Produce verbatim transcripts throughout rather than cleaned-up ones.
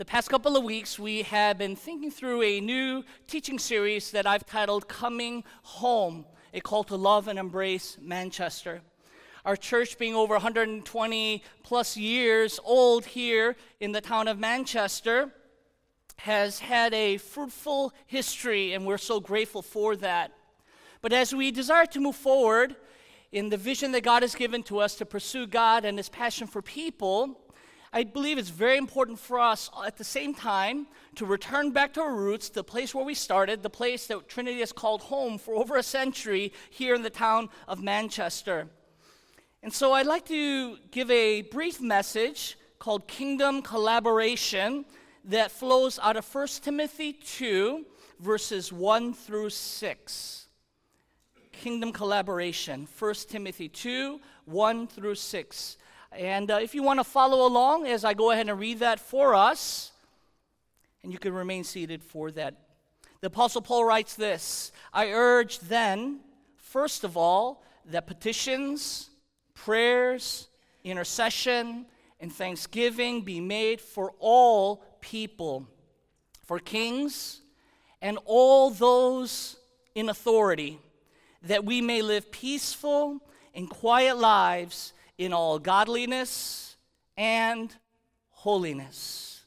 The past couple of weeks, we have been thinking through a new teaching series that I've titled Coming Home, a call to love and embrace Manchester. Our church being over one hundred twenty plus years old here in the town of Manchester has had a fruitful history, and we're so grateful for that. But as we desire to move forward in the vision that God has given to us to pursue God and His passion for people, I believe it's very important for us at the same time to return back to our roots, the place where we started, the place that Trinity has called home for over a century here in the town of Manchester. And so I'd like to give a brief message called Kingdom Collaboration that flows out of First Timothy two, verses one through six. Kingdom Collaboration, First Timothy two, one through six. And uh, if you want to follow along as I go ahead and read that for us, and you can remain seated for that. The Apostle Paul writes this: I urge then, first of all, that petitions, prayers, intercession, and thanksgiving be made for all people, for kings and all those in authority, that we may live peaceful and quiet lives in all godliness and holiness.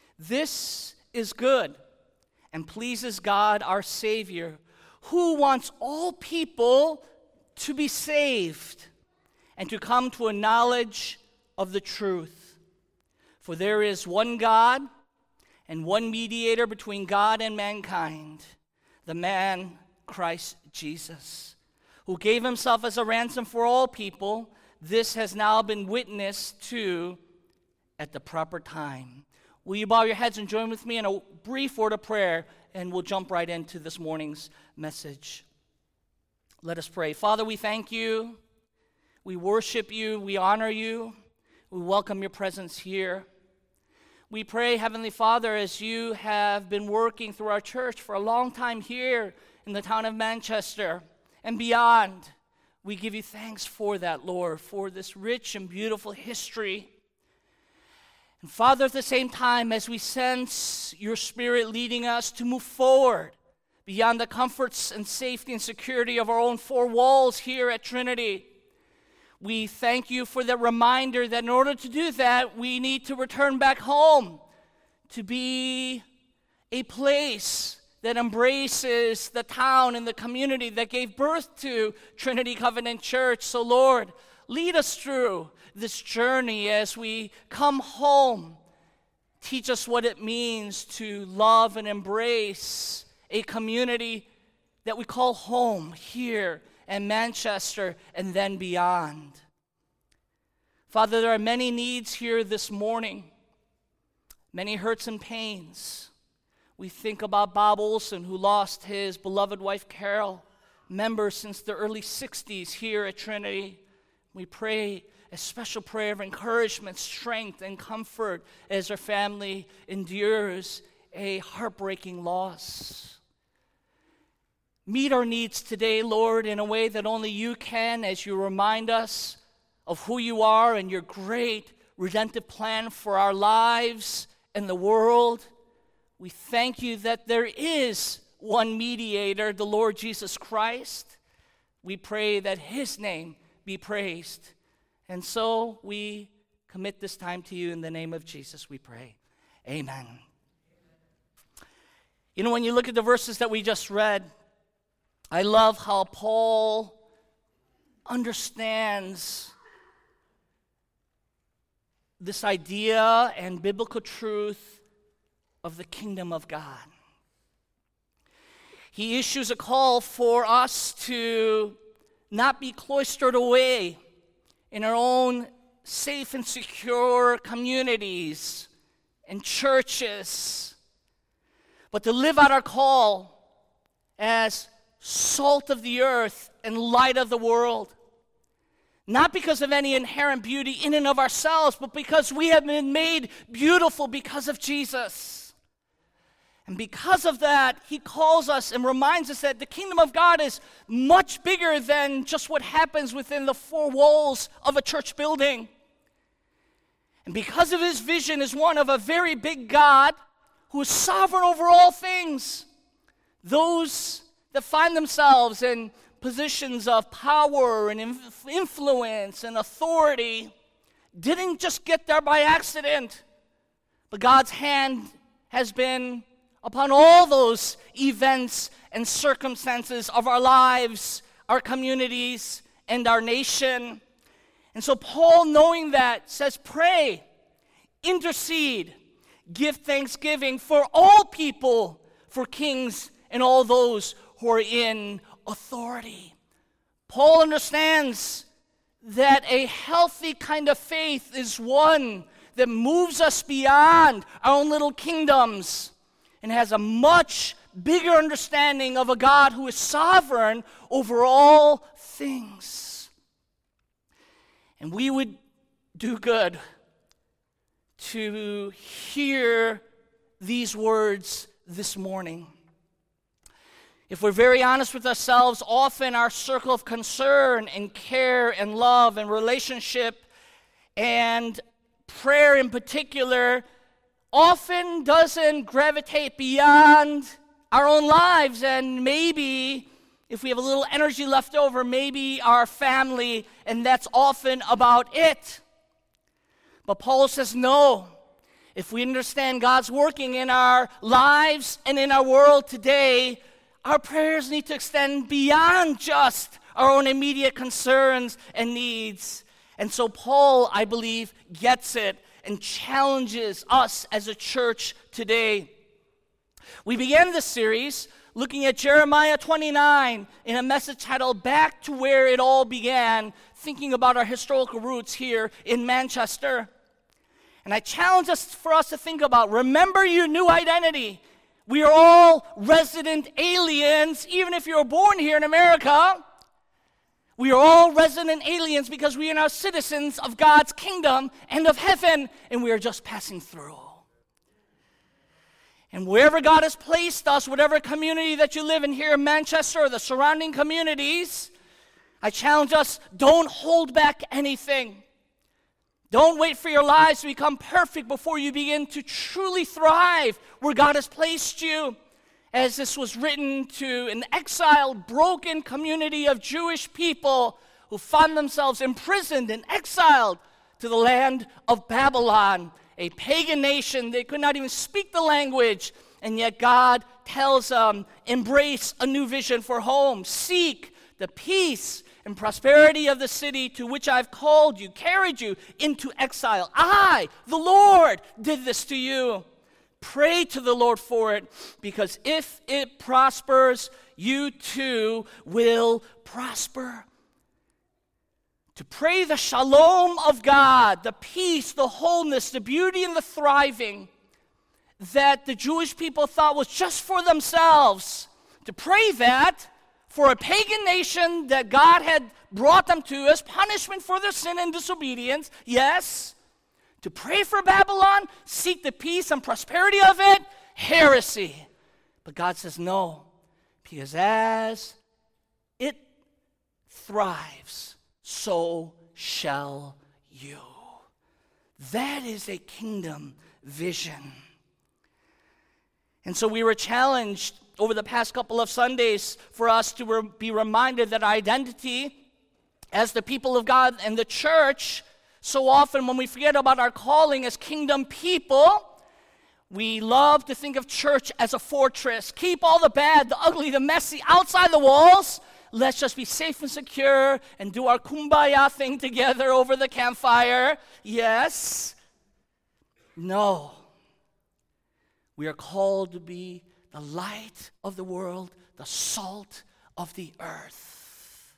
This is good and pleases God our Savior, who wants all people to be saved and to come to a knowledge of the truth. For there is one God and one mediator between God and mankind, the man Christ Jesus, who gave himself as a ransom for all people. This has now been witnessed to at the proper time. Will you bow your heads and join with me in a brief word of prayer, and we'll jump right into this morning's message. Let us pray. Father, we thank you. We worship you. We honor you. We welcome your presence here. We pray, Heavenly Father, as you have been working through our church for a long time here in the town of Manchester and beyond, we give you thanks for that, Lord, for this rich and beautiful history. And Father, at the same time, as we sense your Spirit leading us to move forward beyond the comforts and safety and security of our own four walls here at Trinity, we thank you for the reminder that in order to do that, we need to return back home to be a place that embraces the town and the community that gave birth to Trinity Covenant Church. So Lord, lead us through this journey as we come home. Teach us what it means to love and embrace a community that we call home here in Manchester and then beyond. Father, there are many needs here this morning, many hurts and pains. We think about Bob Olson, who lost his beloved wife, Carol, member since the early sixties here at Trinity. We pray a special prayer of encouragement, strength, and comfort as our family endures a heartbreaking loss. Meet our needs today, Lord, in a way that only you can, as you remind us of who you are and your great redemptive plan for our lives and the world. We thank you that there is one mediator, the Lord Jesus Christ. We pray that his name be praised. And so we commit this time to you in the name of Jesus, we pray. Amen. You know, when you look at the verses that we just read, I love how Paul understands this idea and biblical truth of the kingdom of God. He issues a call for us to not be cloistered away in our own safe and secure communities and churches, but to live out our call as salt of the earth and light of the world. Not because of any inherent beauty in and of ourselves, but because we have been made beautiful because of Jesus. And because of that, he calls us and reminds us that the kingdom of God is much bigger than just what happens within the four walls of a church building. And because of his vision is one of a very big God who is sovereign over all things, those that find themselves in positions of power and inf- influence and authority didn't just get there by accident, but God's hand has been upon all those events and circumstances of our lives, our communities, and our nation. And so Paul, knowing that, says, pray, intercede, give thanksgiving for all people, for kings and all those who are in authority. Paul understands that a healthy kind of faith is one that moves us beyond our own little kingdoms and has a much bigger understanding of a God who is sovereign over all things. And we would do good to hear these words this morning. If we're very honest with ourselves, often our circle of concern and care and love and relationship and prayer in particular often doesn't gravitate beyond our own lives, and maybe if we have a little energy left over, maybe our family, and that's often about it. But Paul says no. If we understand God's working in our lives and in our world today, our prayers need to extend beyond just our own immediate concerns and needs. And so Paul, I believe, gets it and challenges us as a church today. We began this series looking at Jeremiah twenty-nine in a message titled Back to Where It All Began, thinking about our historical roots here in Manchester. And I challenge us for us to think about, remember your new identity. We are all resident aliens, even if you were born here in America. We are all resident aliens because we are now citizens of God's kingdom and of heaven, and we are just passing through. And wherever God has placed us, whatever community that you live in here in Manchester or the surrounding communities, I challenge us, don't hold back anything. Don't wait for your lives to become perfect before you begin to truly thrive where God has placed you. As this was written to an exiled, broken community of Jewish people who found themselves imprisoned and exiled to the land of Babylon, a pagan nation. They could not even speak the language, and yet God tells them, embrace a new vision for home. Seek the peace and prosperity of the city to which I've called you, carried you into exile. I, the Lord, did this to you. Pray to the Lord for it, because if it prospers, you too will prosper. To pray the shalom of God, the peace, the wholeness, the beauty, and the thriving that the Jewish people thought was just for themselves. To pray that for a pagan nation that God had brought them to as punishment for their sin and disobedience, yes. To pray for Babylon, seek the peace and prosperity of it, heresy. But God says no, because as it thrives, so shall you. That is a kingdom vision. And so we were challenged over the past couple of Sundays for us to re- be reminded that our identity as the people of God and the church, so often when we forget about our calling as kingdom people, we love to think of church as a fortress. Keep all the bad, the ugly, the messy outside the walls. Let's just be safe and secure and do our kumbaya thing together over the campfire. Yes. No. We are called to be the light of the world, the salt of the earth.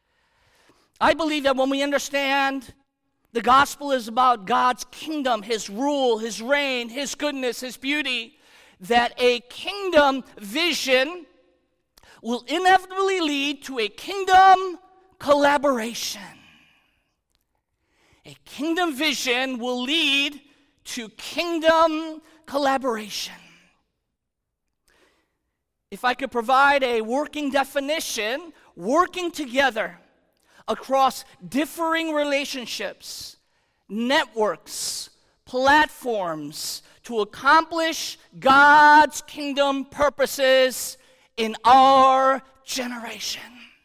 I believe that when we understand the gospel is about God's kingdom, His rule, His reign, His goodness, His beauty, that a kingdom vision will inevitably lead to a kingdom collaboration. A kingdom vision will lead to kingdom collaboration. If I could provide a working definition, working together across differing relationships, networks, platforms to accomplish God's kingdom purposes in our generation.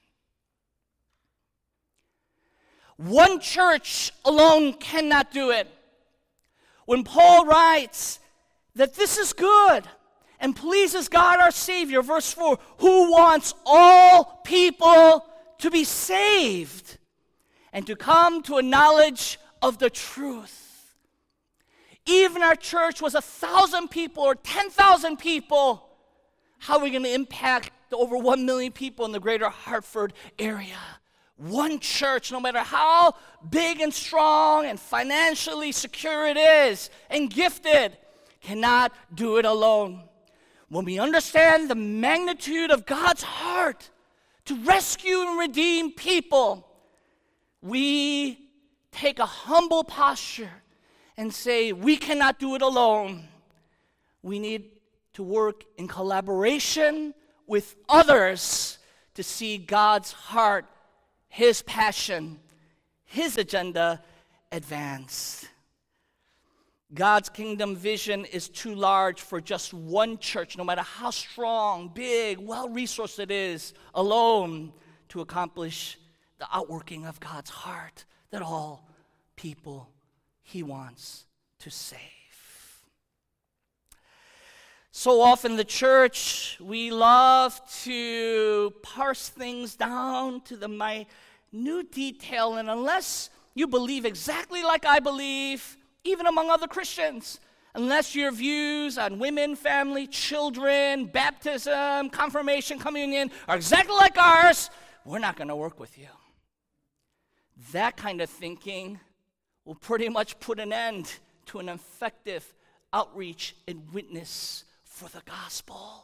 One church alone cannot do it. When Paul writes that this is good and pleases God our Savior, verse four, who wants all people to be saved and to come to a knowledge of the truth. Even our church was a thousand people or ten thousand people. How are we going to impact the over one million people in the greater Hartford area? One church, no matter how big and strong and financially secure it is and gifted, cannot do it alone. When we understand the magnitude of God's heart to rescue and redeem people, we take a humble posture and say, we cannot do it alone. We need to work in collaboration with others to see God's heart, His passion, His agenda advanced. God's kingdom vision is too large for just one church, no matter how strong, big, well-resourced it is, alone to accomplish the outworking of God's heart that all people He wants to save. So often the church, we love to parse things down to the minute detail, and unless you believe exactly like I believe, even among other Christians, unless your views on women, family, children, baptism, confirmation, communion are exactly like ours, we're not going to work with you. That kind of thinking will pretty much put an end to an effective outreach and witness for the gospel.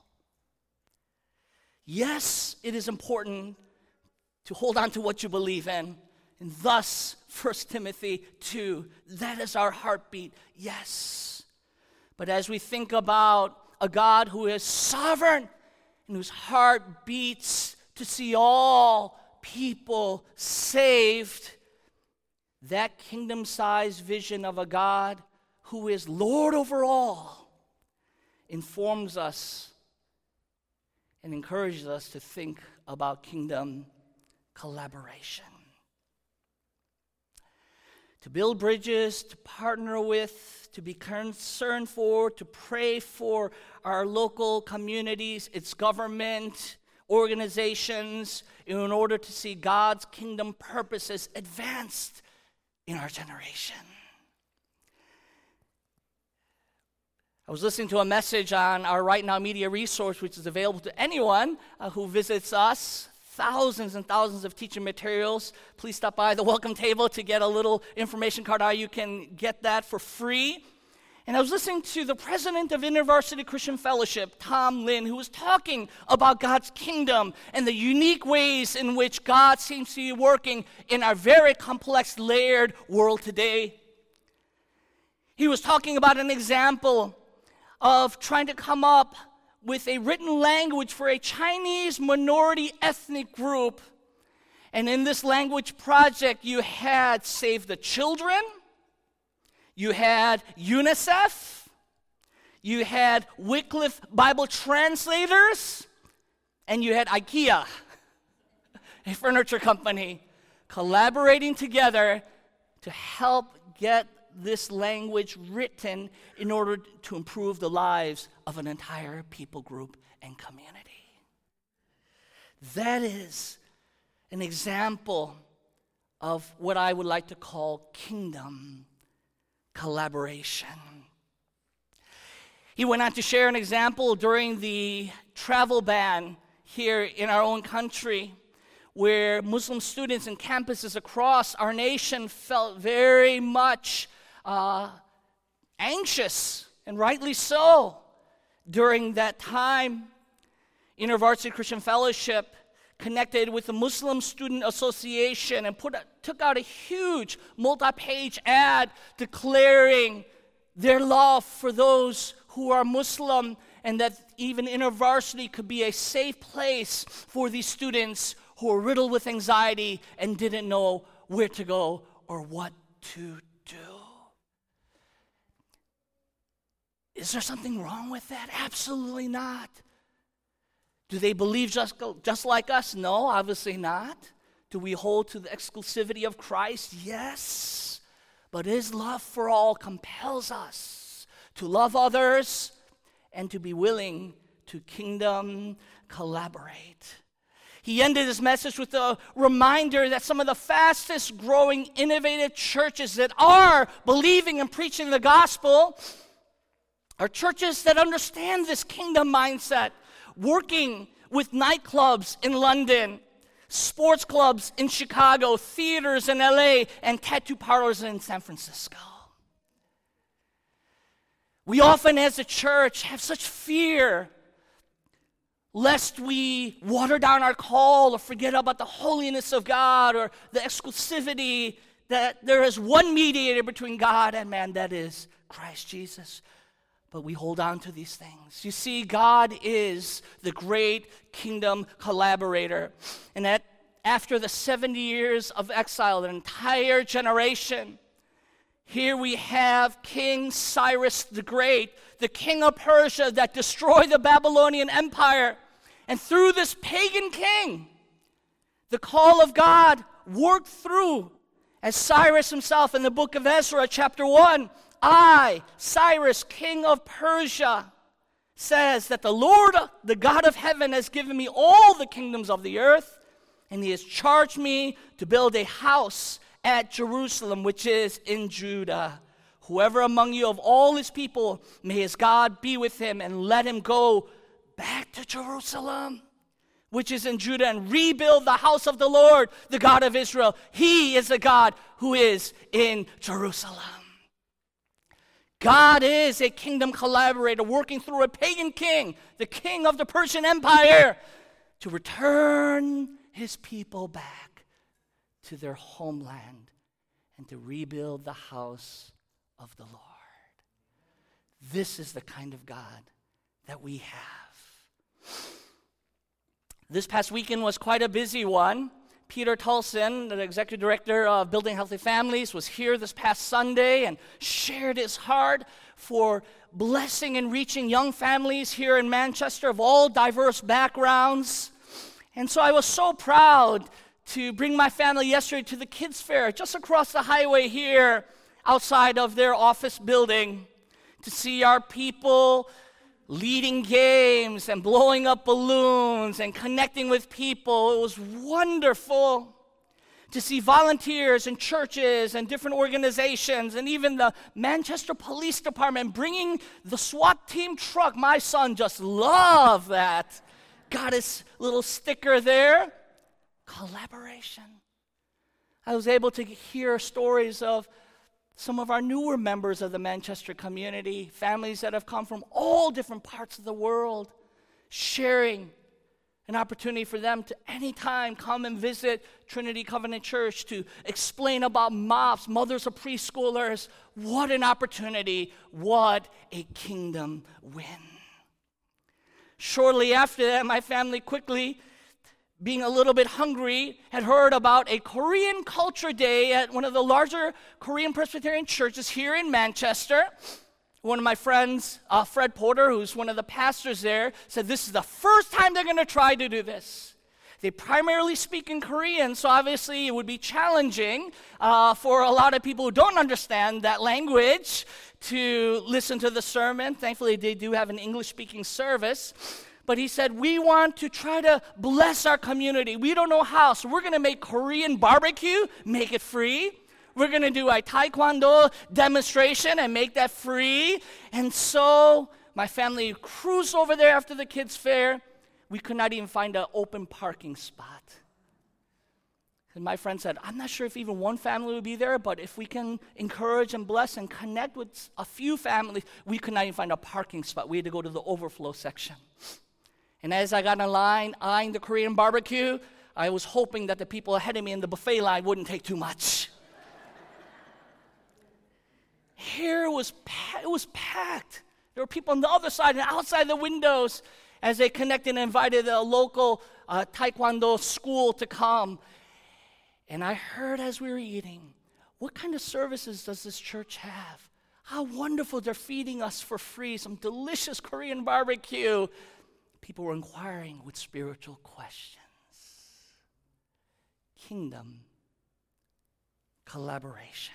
Yes, it is important to hold on to what you believe in, and thus, First Timothy two, that is our heartbeat, yes. But as we think about a God who is sovereign and whose heart beats to see all people saved, that kingdom-sized vision of a God who is Lord over all informs us and encourages us to think about kingdom collaboration. To build bridges, to partner with, to be concerned for, to pray for our local communities, its government, organizations, in order to see God's kingdom purposes advanced in our generation. I was listening to a message on our Right Now Media resource, which is available to anyone uh, who visits us. Thousands and thousands of teaching materials. Please stop by the welcome table to get a little information card out. You can get that for free. And I was listening to the president of InterVarsity Christian Fellowship, Tom Lin, who was talking about God's kingdom and the unique ways in which God seems to be working in our very complex, layered world today. He was talking about an example of trying to come up with a written language for a Chinese minority ethnic group. And in this language project, you had Save the Children, you had UNICEF, you had Wycliffe Bible Translators, and you had IKEA, a furniture company, collaborating together to help get this language written in order to improve the lives of an entire people group and community. That is an example of what I would like to call kingdom collaboration. He went on to share an example during the travel ban here in our own country, where Muslim students and campuses across our nation felt very much Uh, anxious, and rightly so, during that time. InterVarsity Christian Fellowship connected with the Muslim Student Association and put a, took out a huge multi-page ad declaring their love for those who are Muslim, and that even InterVarsity could be a safe place for these students who are riddled with anxiety and didn't know where to go or what to do. Is there something wrong with that? Absolutely not. Do they believe just, just like us? No, obviously not. Do we hold to the exclusivity of Christ? Yes. But his love for all compels us to love others and to be willing to kingdom collaborate. He ended his message with a reminder that some of the fastest growing innovative churches that are believing and preaching the gospel are churches that understand this kingdom mindset, working with nightclubs in London, sports clubs in Chicago, theaters in L A, and tattoo parlors in San Francisco. We often as a church have such fear lest we water down our call or forget about the holiness of God or the exclusivity that there is one mediator between God and man, that is Christ Jesus. But we hold on to these things. You see, God is the great kingdom collaborator. And that after the seventy years of exile, an entire generation, here we have King Cyrus the Great, the king of Persia that destroyed the Babylonian Empire. And through this pagan king, the call of God worked through, as Cyrus himself in the book of Ezra, chapter one, I, Cyrus, king of Persia, says that the Lord, the God of heaven, has given me all the kingdoms of the earth, and he has charged me to build a house at Jerusalem, which is in Judah. Whoever among you of all his people, may his God be with him, and let him go back to Jerusalem, which is in Judah, and rebuild the house of the Lord, the God of Israel. He is the God who is in Jerusalem. God is a kingdom collaborator working through a pagan king, the king of the Persian Empire, to return his people back to their homeland and to rebuild the house of the Lord. This is the kind of God that we have. This past weekend was quite a busy one. Peter Tulson, the executive director of Building Healthy Families, was here this past Sunday and shared his heart for blessing and reaching young families here in Manchester of all diverse backgrounds. And so I was so proud to bring my family yesterday to the kids' fair just across the highway here outside of their office building to see our people leading games and blowing up balloons and connecting with people. It was wonderful to see volunteers and churches and different organizations and even the Manchester Police Department bringing the SWAT team truck. My son just loved that. Got his little sticker there. Collaboration. I was able to hear stories of some of our newer members of the Manchester community, families that have come from all different parts of the world, sharing an opportunity for them to anytime come and visit Trinity Covenant Church to explain about M O P S, mothers of preschoolers. What an opportunity. What a kingdom win. Shortly after that, my family quickly, being a little bit hungry, had heard about a Korean Culture Day at one of the larger Korean Presbyterian churches here in Manchester. One of my friends, uh, Fred Porter, who's one of the pastors there, said this is the first time they're going to try to do this. They primarily speak in Korean, so obviously it would be challenging uh, for a lot of people who don't understand that language to listen to the sermon. Thankfully, they do have an English-speaking service. But he said, we want to try to bless our community. We don't know how, so we're going to make Korean barbecue, make it free. We're going to do a taekwondo demonstration and make that free. And so my family cruised over there after the kids' fair. We could not even find an open parking spot. And my friend said, I'm not sure if even one family would be there, but if we can encourage and bless and connect with a few families, we could not even find a parking spot. We had to go to the overflow section. And as I got in line eyeing the Korean barbecue, I was hoping that the people ahead of me in the buffet line wouldn't take too much. Here it was, pa- it was packed. There were people on the other side and outside the windows as they connected and invited a local uh, taekwondo school to come. And I heard as we were eating, what kind of services does this church have? How wonderful, they're feeding us for free, some delicious Korean barbecue. People were inquiring with spiritual questions. Kingdom collaboration.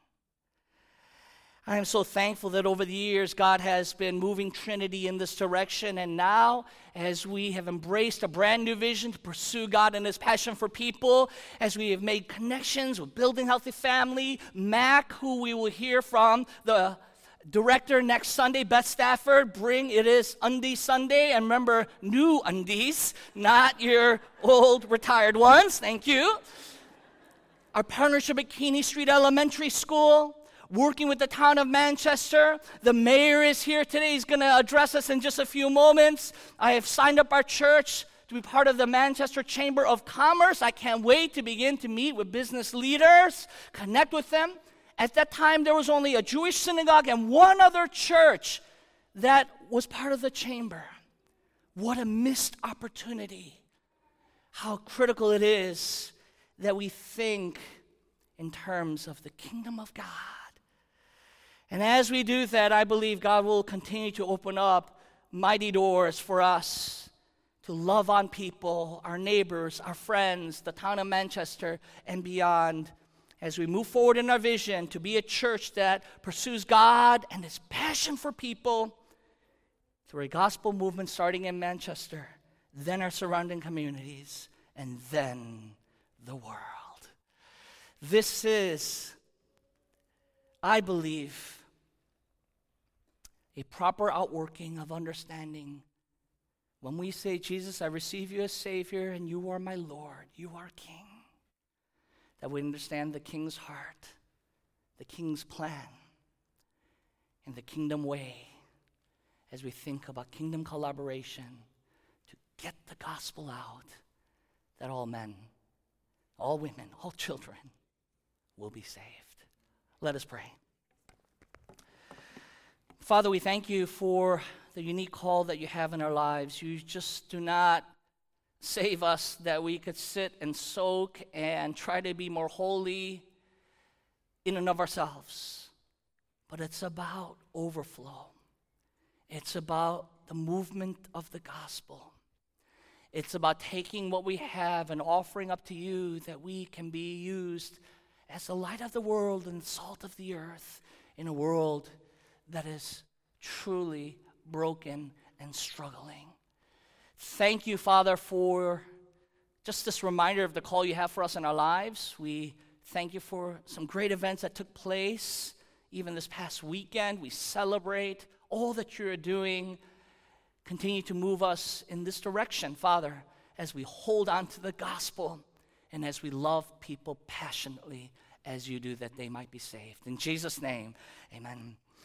I am so thankful that over the years, God has been moving Trinity in this direction. And now, as we have embraced a brand new vision to pursue God and His passion for people, as we have made connections with Building Healthy Family, Mac, who we will hear from, the director next Sunday, Beth Stafford, bring, it is Undies Sunday. And remember, new undies, not your old retired ones. Thank you. Our partnership at Keeney Street Elementary School, working with the town of Manchester. The mayor is here today. He's going to address us in just a few moments. I have signed up our church to be part of the Manchester Chamber of Commerce. I can't wait to begin to meet with business leaders, connect with them. At that time, there was only a Jewish synagogue and one other church that was part of the chamber. What a missed opportunity. How critical it is that we think in terms of the kingdom of God. And as we do that, I believe God will continue to open up mighty doors for us to love on people, our neighbors, our friends, the town of Manchester, and beyond, as we move forward in our vision to be a church that pursues God and His passion for people through a gospel movement starting in Manchester, then our surrounding communities, and then the world. This is, I believe, a proper outworking of understanding. When we say, Jesus, I receive you as Savior, and you are my Lord, you are King, that we understand the King's heart, the King's plan, and the kingdom way as we think about kingdom collaboration to get the gospel out, that all men, all women, all children will be saved. Let us pray. Father, we thank you for the unique call that you have in our lives. You just do not save us that we could sit and soak and try to be more holy in and of ourselves. But it's about overflow. It's about the movement of the gospel. It's about taking what we have and offering up to you that we can be used as the light of the world and salt of the earth in a world that is truly broken and struggling. Thank you, Father, for just this reminder of the call you have for us in our lives. We thank you for some great events that took place even this past weekend. We celebrate all that you're doing. Continue to move us in this direction, Father, as we hold on to the gospel and as we love people passionately as you do, that they might be saved. In Jesus' name, amen.